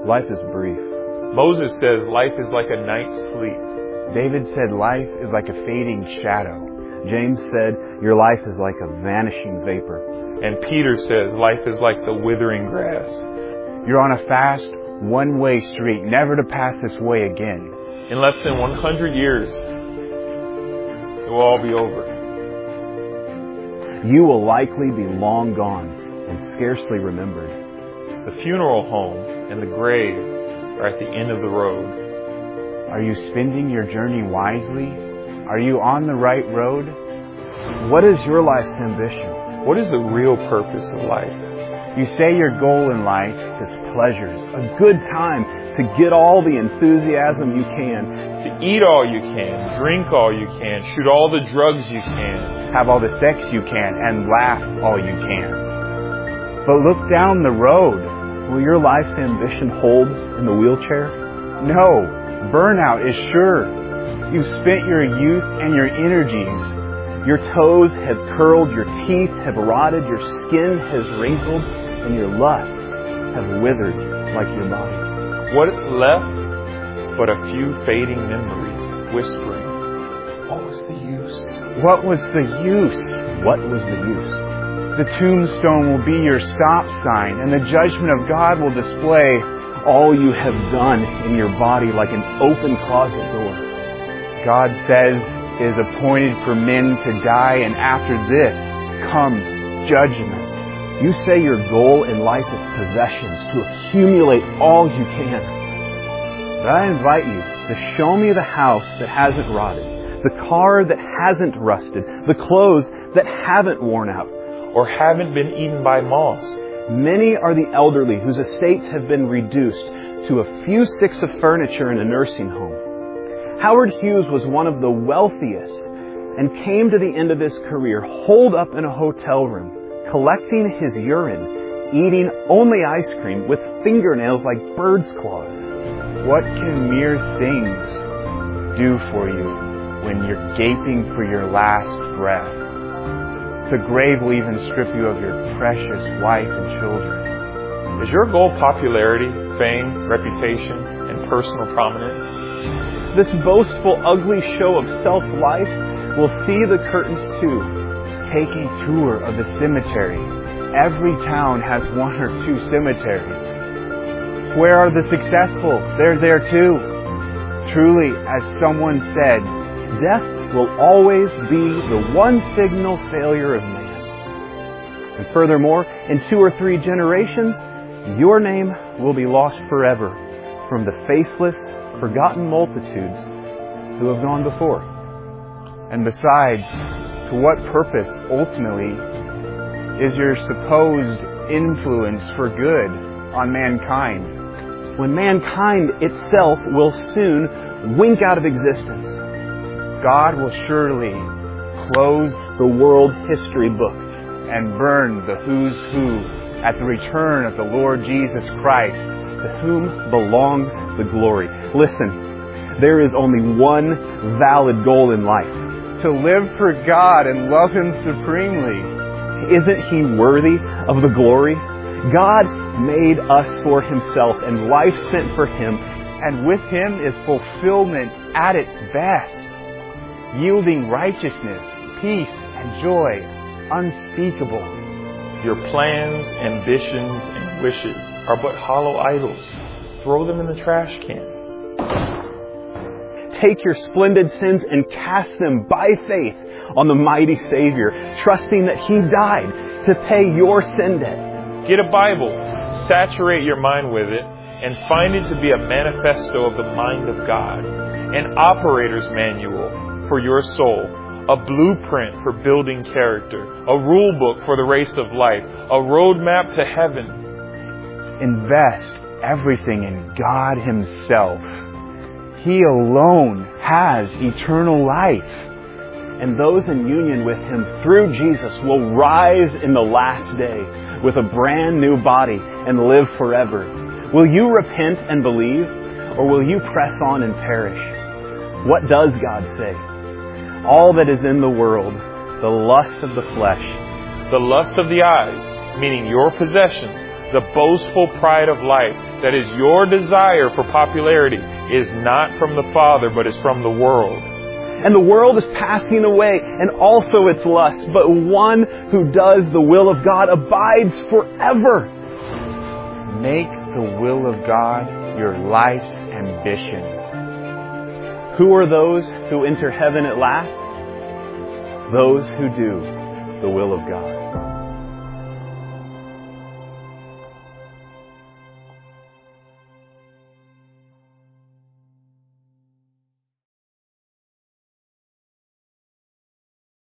Life is brief. Moses says life is like a night's sleep. David said life is like a fading shadow. James said your life is like a vanishing vapor. And Peter says life is like the withering grass. You're on a fast, one-way street, never to pass this way again. In less than 100 years, it will all be over. You will likely be long gone and scarcely remembered. The funeral home and the grave are at the end of the road. Are you spending your journey wisely? Are you on the right road? What is your life's ambition? What is the real purpose of life? You say your goal in life is pleasures, a good time to get all the enthusiasm you can, to eat all you can, drink all you can, shoot all the drugs you can, have all the sex you can, and laugh all you can. But look down the road. Will your life's ambition hold in the wheelchair? No. Burnout is sure. You've spent your youth and your energies. Your toes have curled, your teeth have rotted, your skin has wrinkled, and your lusts have withered like your body. What's left but a few fading memories, whispering, what was the use? What was the use? What was the use? The tombstone will be your stop sign, and the judgment of God will display all you have done in your body like an open closet door. God says it is appointed for men to die, and after this comes judgment. You say your goal in life is possessions, to accumulate all you can. But I invite you to show me the house that hasn't rotted, the car that hasn't rusted, the clothes that haven't worn out, or haven't been eaten by moths. Many are the elderly whose estates have been reduced to a few sticks of furniture in a nursing home. Howard Hughes was one of the wealthiest and came to the end of his career holed up in a hotel room, collecting his urine, eating only ice cream with fingernails like bird's claws. What can mere things do for you when you're gaping for your last breath? The grave will even strip you of your precious wife and children. Is your goal popularity, fame, reputation, and personal prominence? This boastful, ugly show of self-life will see the curtains too. Take a tour of the cemetery. Every town has one or two cemeteries. Where are the successful? They're there too. Truly, as someone said, death will always be the one signal failure of man. And furthermore, in 2 or 3 generations, your name will be lost forever from the faceless, forgotten multitudes who have gone before. And besides, to what purpose, ultimately, is your supposed influence for good on mankind, when mankind itself will soon wink out of existence? God will surely close the world history book and burn the who's who at the return of the Lord Jesus Christ, to whom belongs the glory. Listen, there is only one valid goal in life: to live for God and love Him supremely. Isn't He worthy of the glory? God made us for Himself, and life spent for Him, and with Him is fulfillment at its best, yielding righteousness, peace, and joy unspeakable. Your plans, ambitions, and wishes are but hollow idols. Throw them in the trash can. Take your splendid sins and cast them by faith on the mighty Savior, trusting that He died to pay your sin debt. Get a Bible, saturate your mind with it, and find it to be a manifesto of the mind of God, an operator's manual for your soul, a blueprint for building character, a rule book for the race of life, a roadmap to heaven. Invest everything in God Himself. He alone has eternal life. And those in union with Him through Jesus will rise in the last day with a brand new body and live forever. Will you repent and believe, or will you press on and perish? What does God say? All that is in the world, the lust of the flesh, the lust of the eyes, meaning your possessions, the boastful pride of life, that is your desire for popularity, is not from the Father, but is from the world. And the world is passing away, and also its lust, but one who does the will of God abides forever. Make the will of God your life's ambition. Who are those who enter heaven at last? Those who do the will of God.